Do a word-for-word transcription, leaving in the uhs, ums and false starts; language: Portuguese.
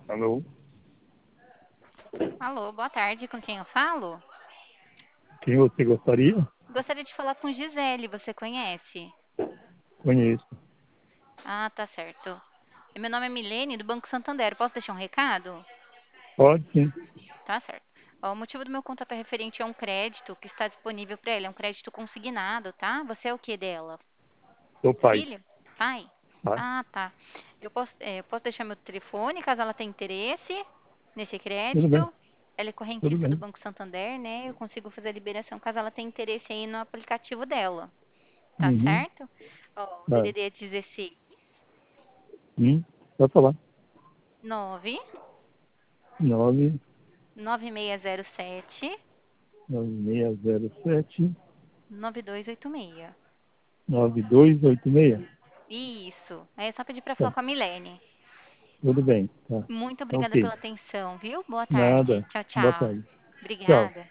Alô? Alô, boa tarde, com quem eu falo? Quem você gostaria? Gostaria de falar com Gisele, você conhece? Conheço. Ah, tá certo. Meu nome é Milene, do Banco Santander. Posso deixar um recado? Pode sim. Tá certo. Ó, o motivo do meu contato é referente a um crédito que está disponível para ele. É um crédito consignado, tá? Você é o que dela? Sou pai. Filho? Pai? Tá? Ah, tá. Eu posso, é, eu posso deixar meu telefone caso ela tenha interesse nesse Tudo bem. crédito. Ela é Tudo correntista do bem. Banco Santander, né? Eu consigo fazer a liberação caso ela tenha interesse aí no aplicativo dela. Tá Uhum. certo? Ó, o Tá. D D D é dezesseis Hum. Pode falar. nove Nove nove seis zero sete nove seis zero sete nove dois oito seis. nove dois oito seis. Isso. Aí é só pedir para falar Tá. com a Milene. Tudo bem. Tá. Muito Tá obrigada ok. pela atenção, viu? Boa tarde. Nada. Tchau, Boa tchau. tarde. Tchau. Obrigada.